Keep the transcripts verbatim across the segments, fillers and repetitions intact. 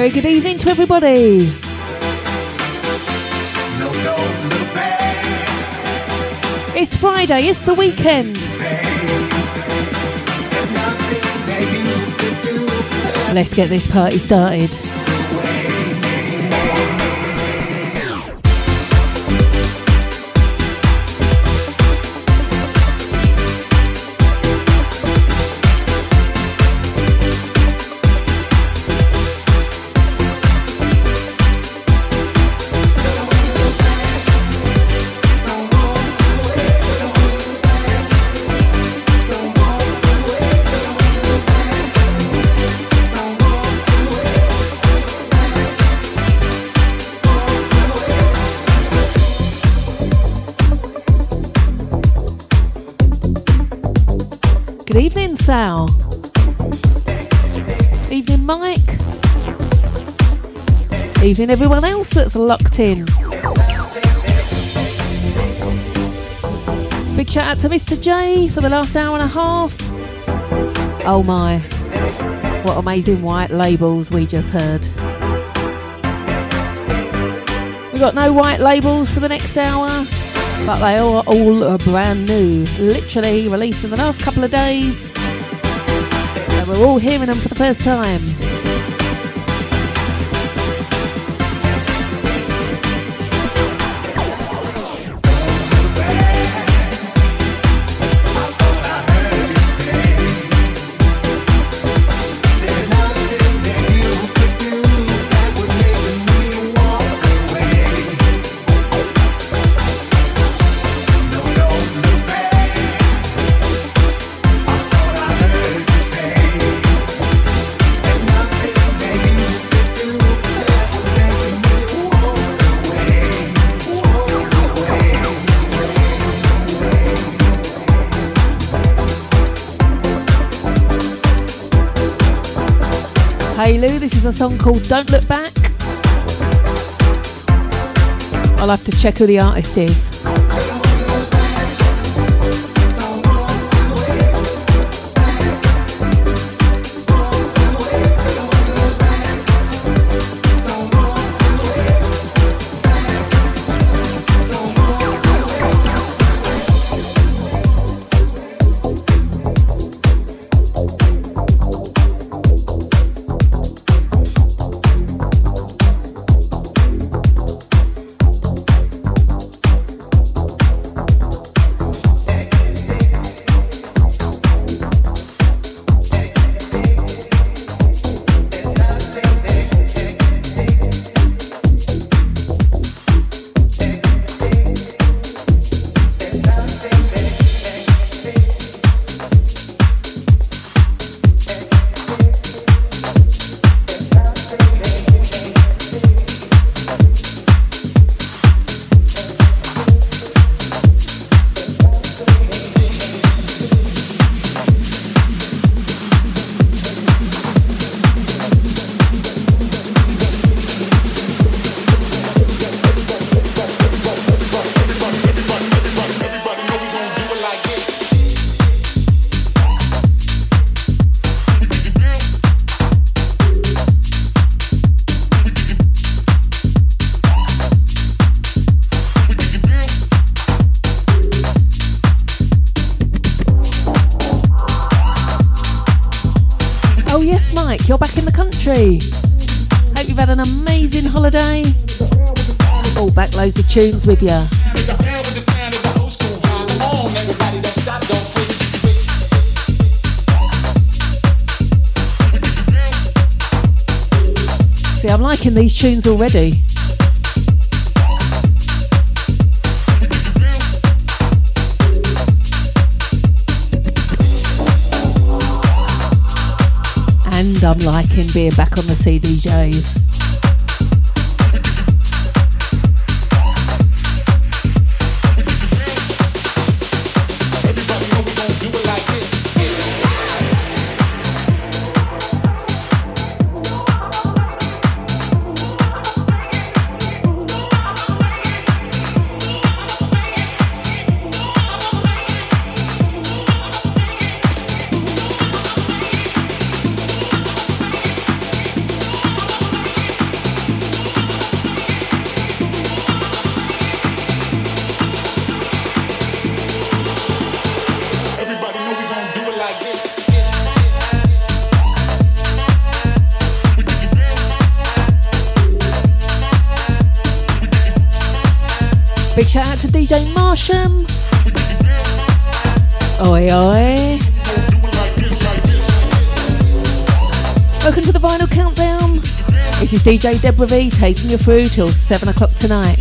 Very good evening to everybody. It's Friday, it's the weekend. Let's get this party started. Good evening, Sal. Evening, Mike. Evening, everyone else that's locked in. Big shout out to Mister J for the last hour and a half. Oh my, what amazing white labels we just heard. We've got no white labels for the next hour, but they are all are brand new, literally released in the last couple of days, and we're all hearing them for the first time. Hey Lou, this is a song called Don't Look Back. I'll have to check who the artist is. You're back in the country. Hope you've had an amazing holiday. All back loads of tunes with you. See, I'm liking these tunes already. And I'm liking being back on the C D Js. Big shout out to D J Marsham. Oi, oi. Welcome to the Vinyl Countdown. This is D J Deborah V taking you through till seven o'clock tonight.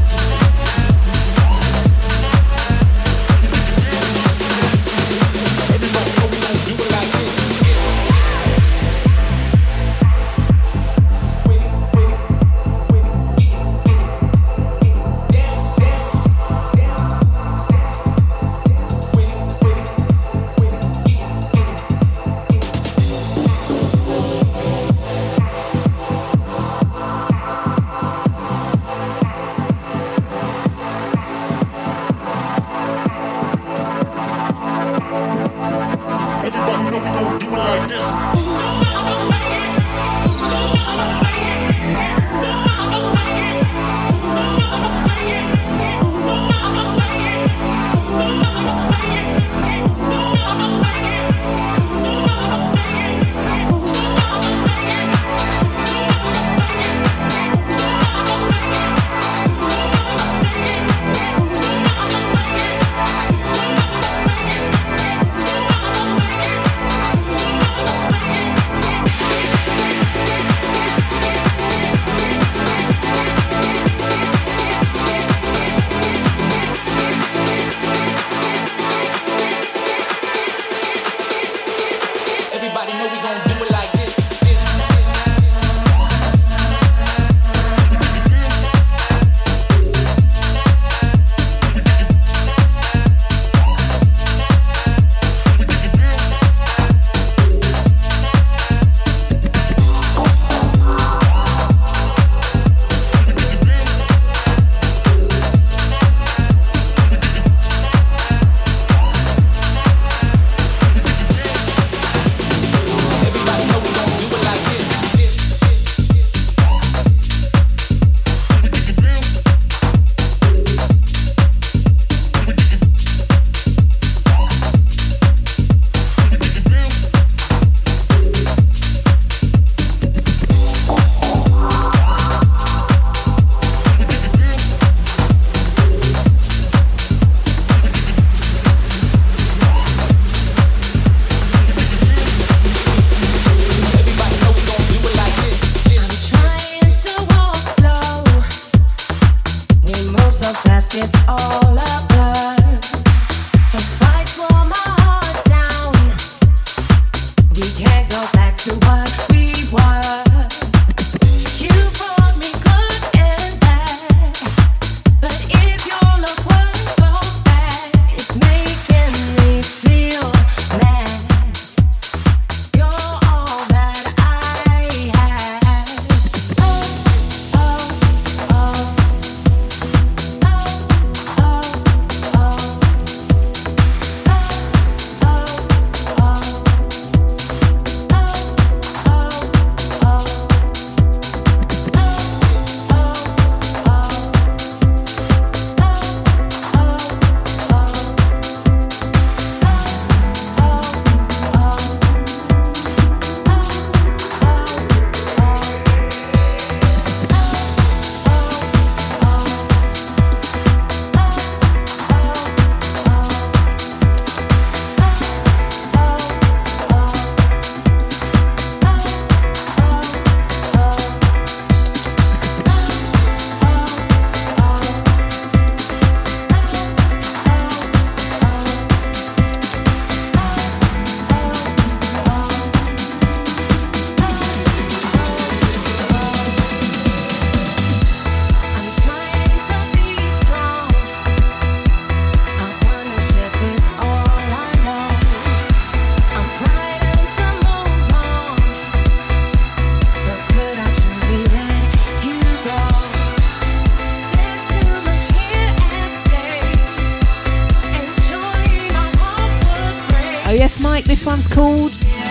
One's called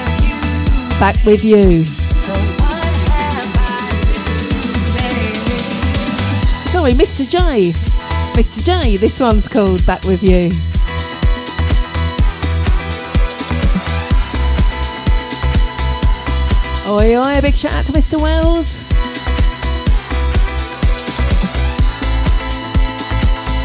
Back With You. Sorry, Mister J. Mister J, this one's called Back With You. Oi, oi, a big shout out to Mister Wells.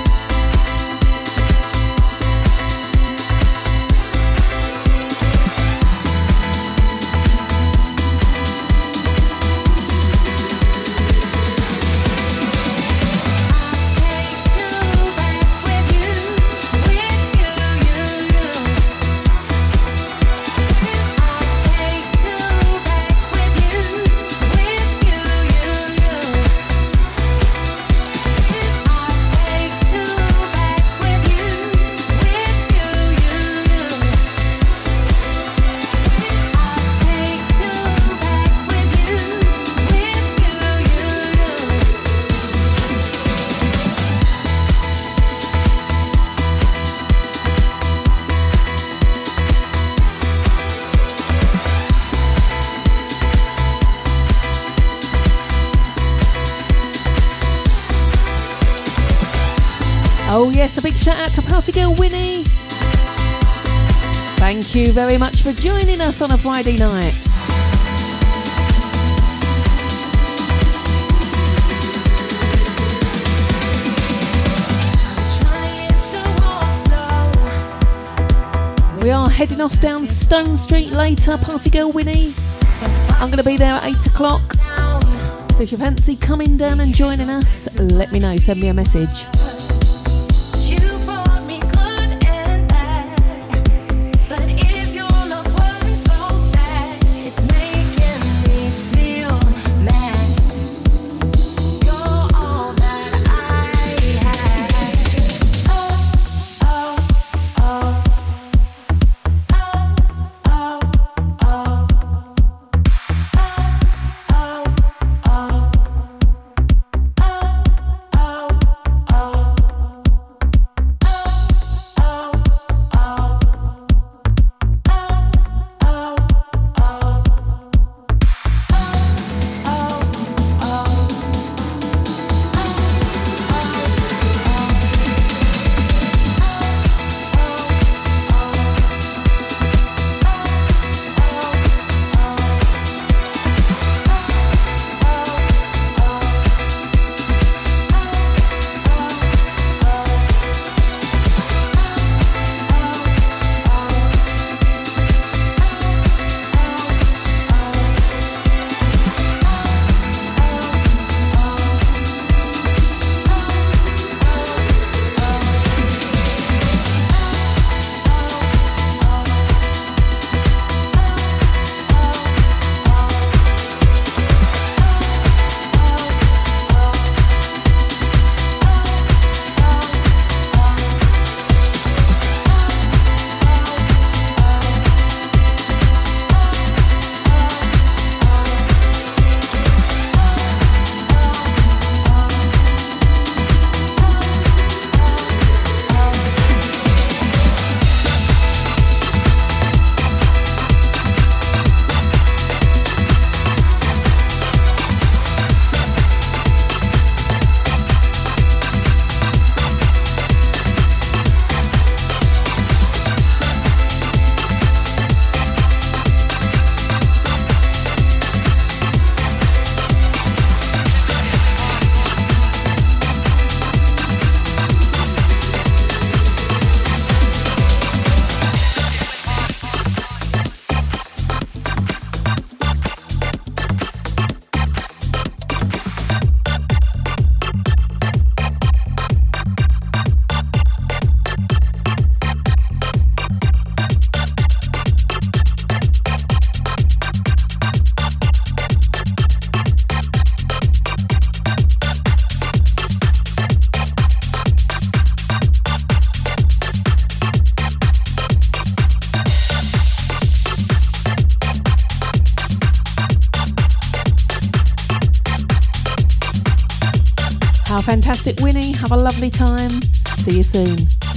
Shout out to Party Girl Winnie. Thank you very much for joining us on a Friday night. We are heading off down Stone Street later, Party Girl Winnie. I'm going to be there at eight o'clock. So if you fancy coming down and joining us, let me know, send me a message. Fantastic, Winnie. Have a lovely time. See you soon.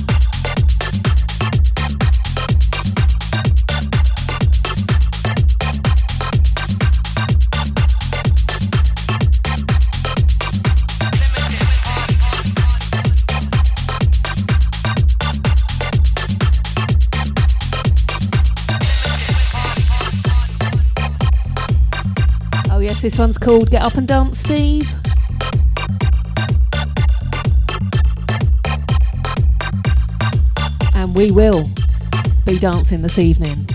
Oh yes, this one's called Get Up and Dance, Steve. We will be dancing this evening.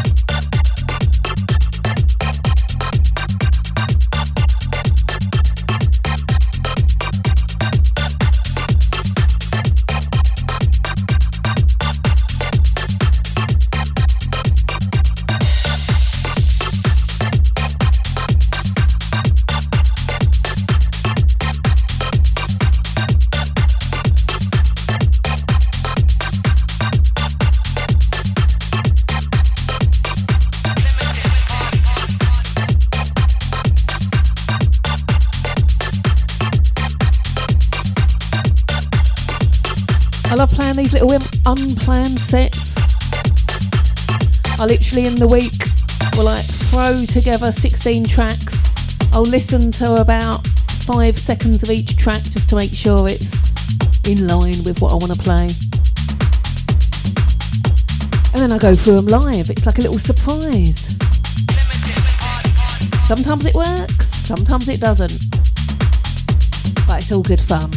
I love playing these little unplanned sets. I literally in the week will like throw together sixteen tracks. I'll listen to about five seconds of each track just to make sure it's in line with what I want to play. And then I go through them live. It's like a little surprise. Sometimes it works, sometimes it doesn't. But it's all good fun.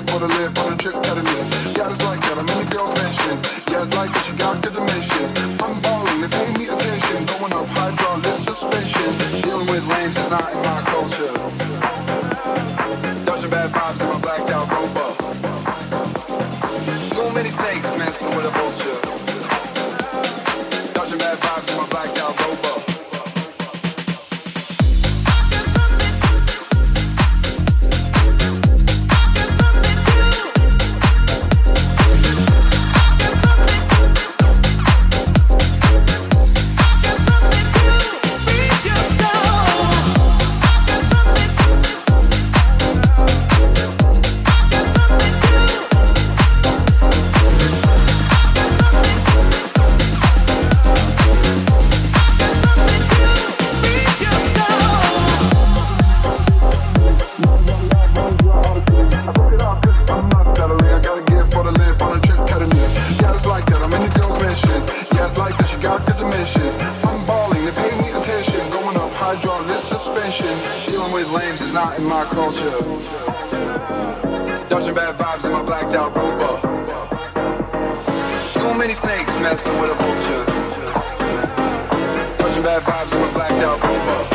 gift for the lip on a trip out of me. Yeah, it's like that, I'm in the girls' mentions. Yeah, it's like that, she got good dimensions. I'm balling, they pay me attention. Going up hydraulic suspension. Dealing with lames is not in my culture. Dodging bad vibes in my blacked out rover. Too many snakes messing with a vulture. Dodging bad vibes in my blacked out rover. Dodging bad vibes in my blacked out rover. Too many snakes messing with a vulture. Dodging bad vibes in my blacked out rover.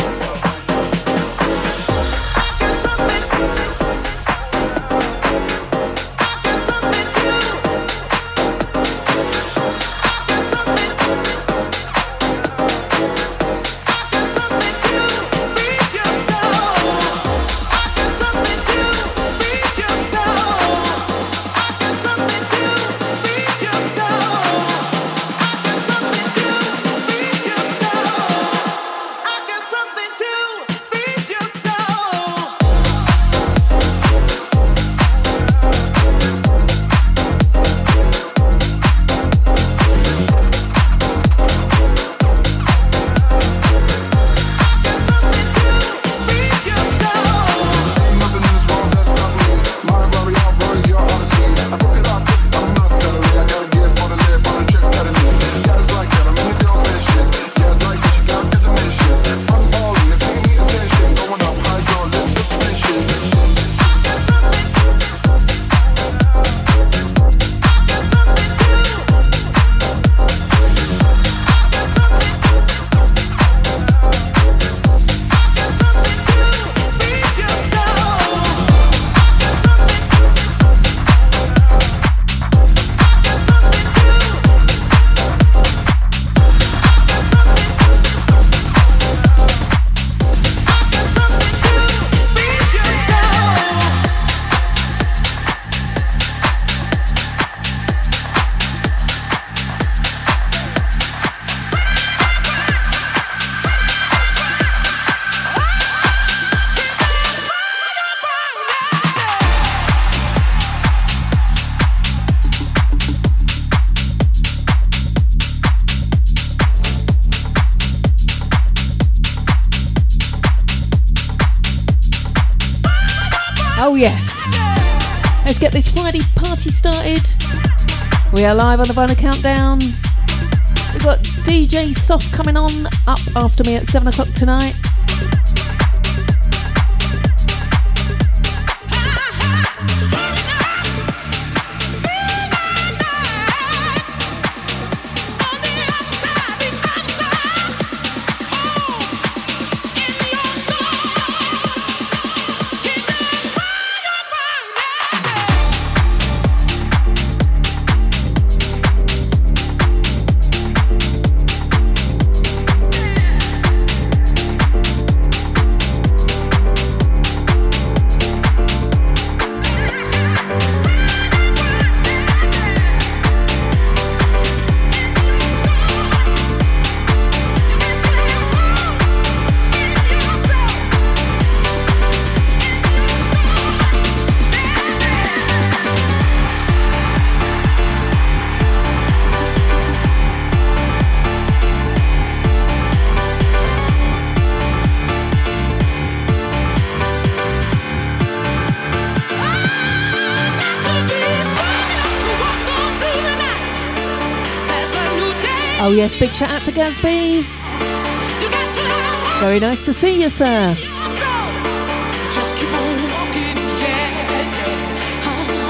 Oh yes, let's get this Friday party started. We are live on the Vinyl Countdown. We've got D J Soft coming on up after me at seven o'clock tonight. Oh yes, big shout out to Gatsby. Very nice to see you, sir. Just keep on walking, yeah, yeah.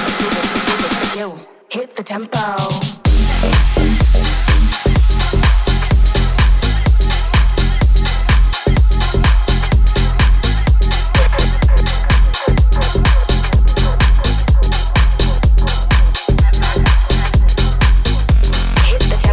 Hit the tempo. Hit the tempo.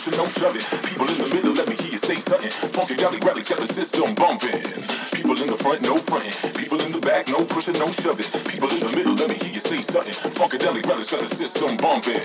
push it, no shove it. People in the middle, let me hear you say something. Funky galley rallies got the system bumping. People in the front, no fronting. People in the back, no pushing, no shoving. People in the middle, let me hear you say something. Funky galley rallies got the system bumping.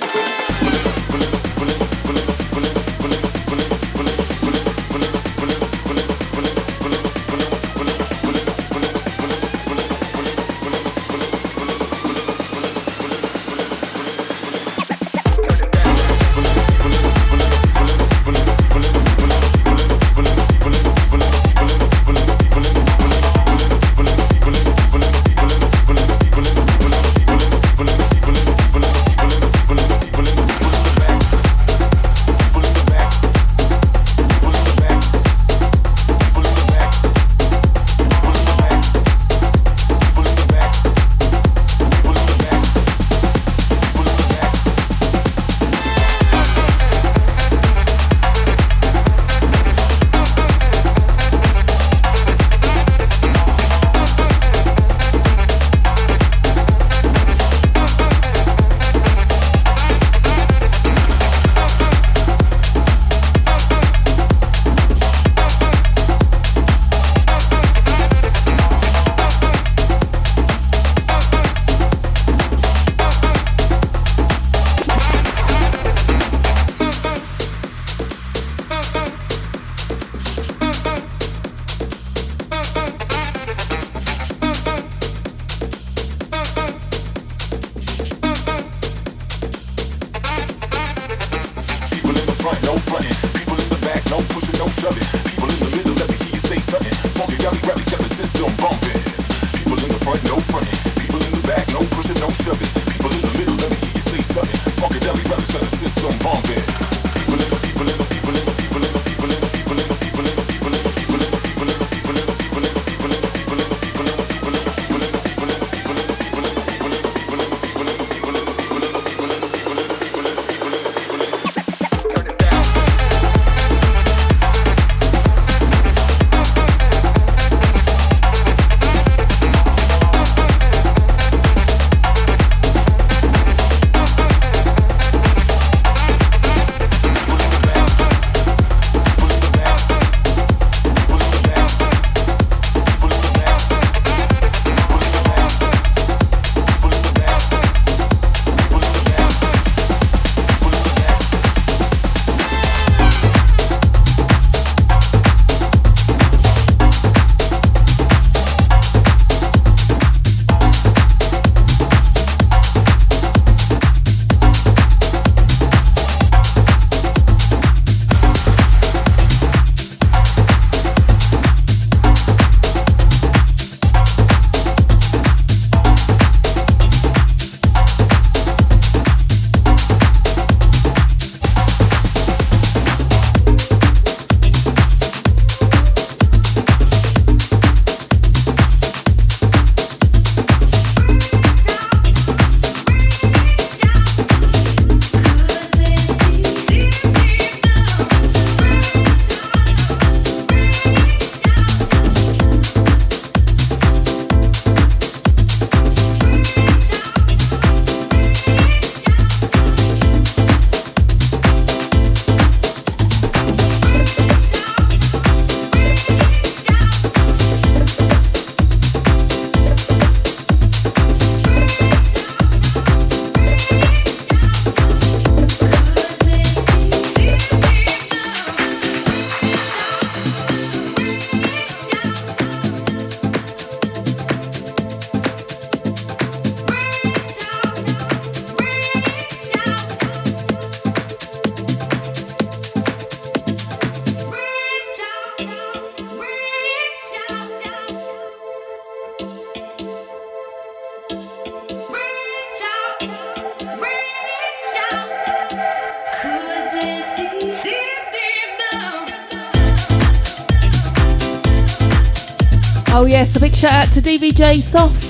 Oh yes, a big shout out to D V J Soft,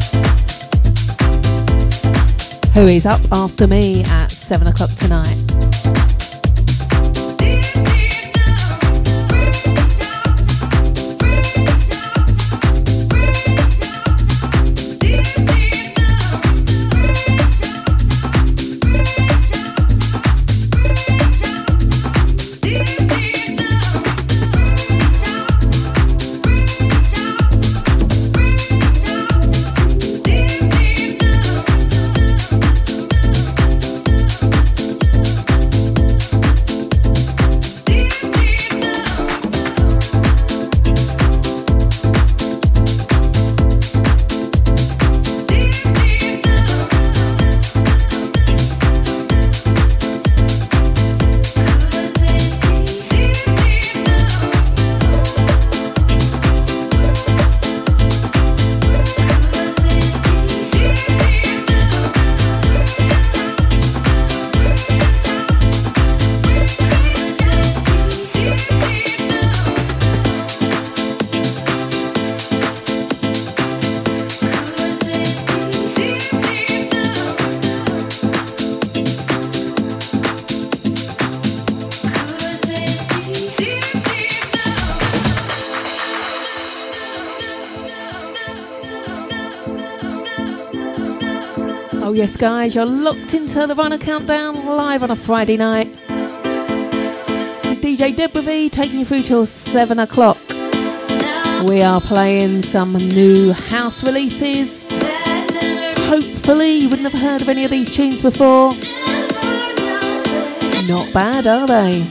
who is up after me at seven o'clock tonight. Oh yes guys, you're locked into the Vinyl Countdown live on a Friday night. This is D J Deborah V taking you through till seven o'clock. We are playing some new house releases. Hopefully you wouldn't have heard of any of these tunes before. Not bad, are they?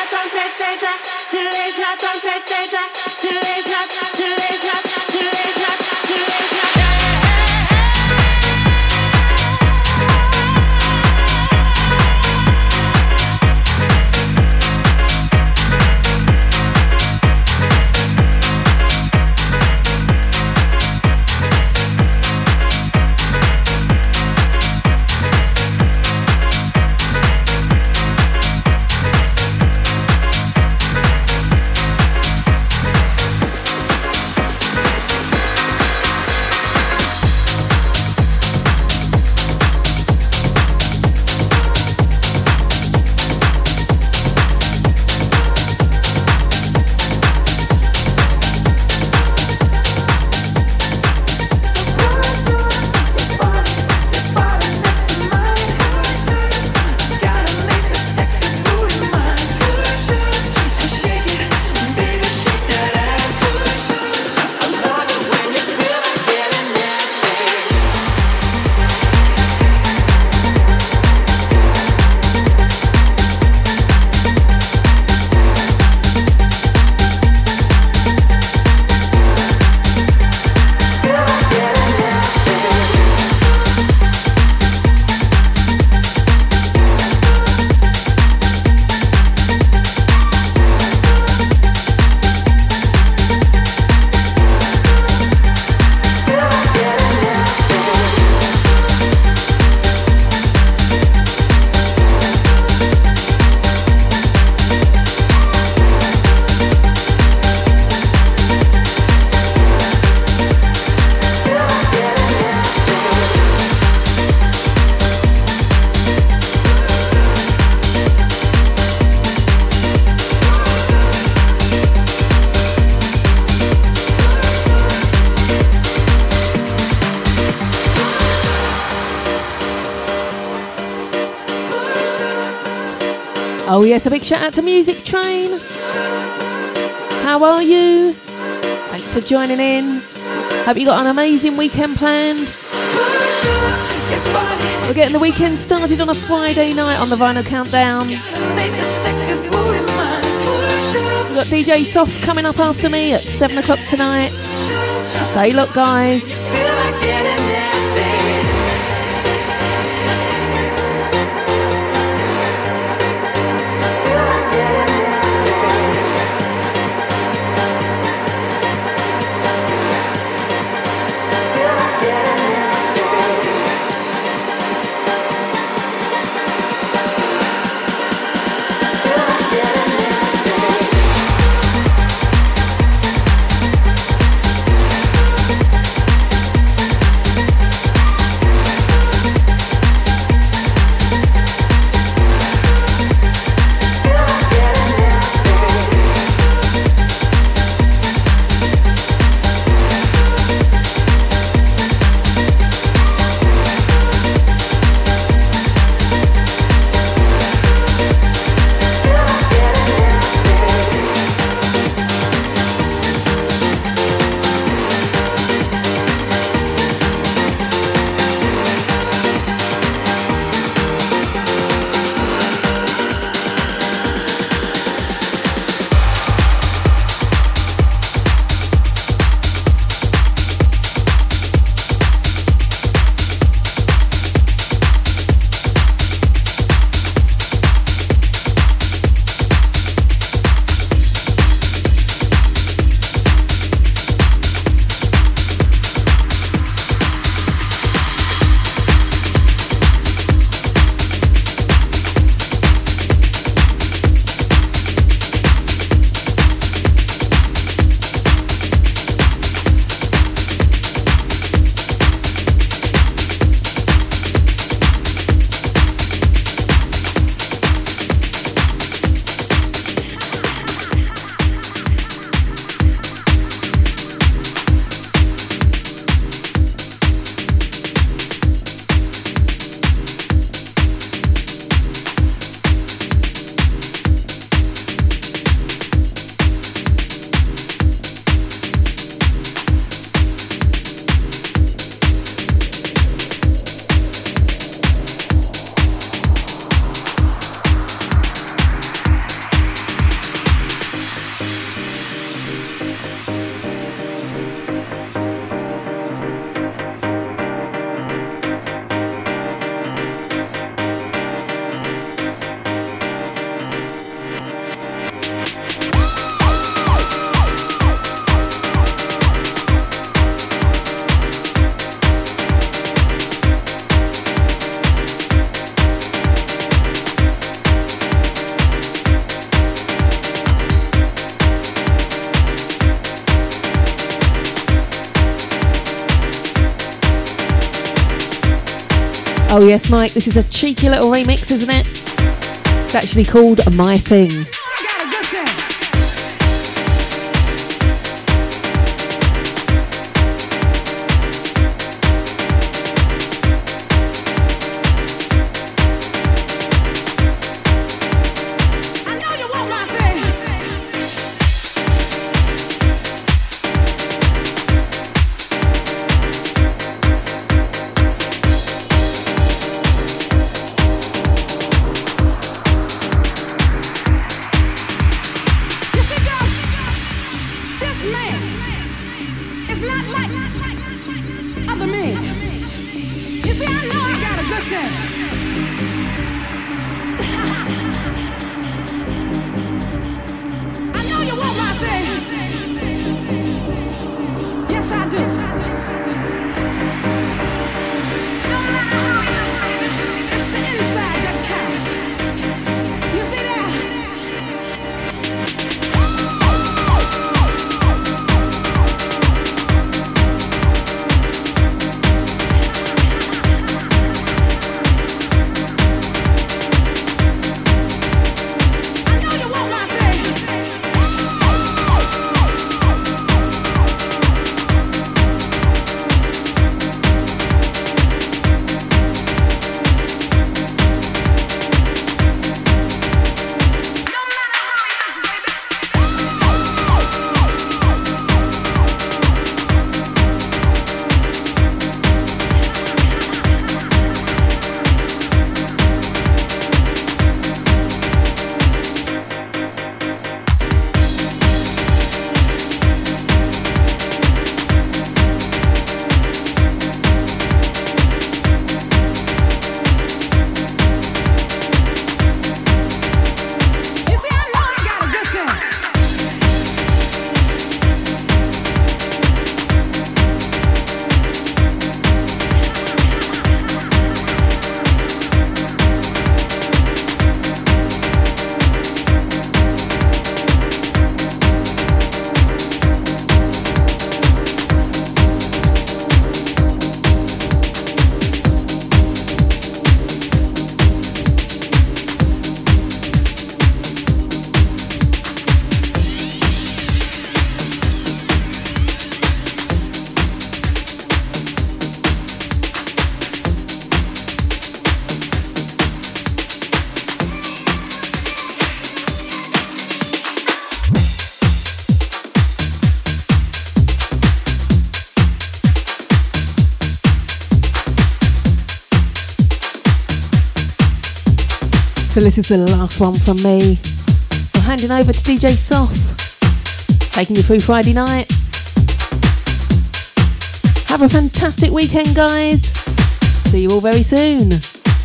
Oh yes, a big shout out to Music Train. How are you? Thanks for joining in. Hope you got an amazing weekend planned. We're getting the weekend started on a Friday night on the Vinyl Countdown. We've got D J Soft coming up after me at seven o'clock tonight. Stay look, guys. Oh yes, Mike, this is a cheeky little remix, isn't it? It's actually called My Thing. So this is the last one from me. I'm handing over to D J Soft, taking you through Friday night. Have a fantastic weekend, guys. See you all very soon.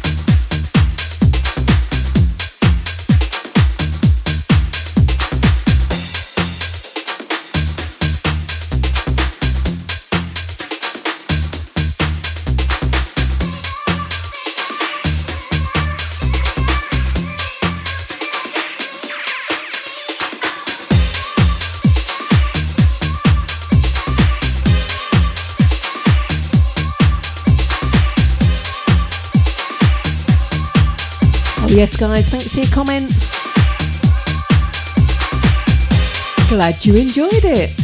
Yes, guys, thanks for your comments. Glad you enjoyed it.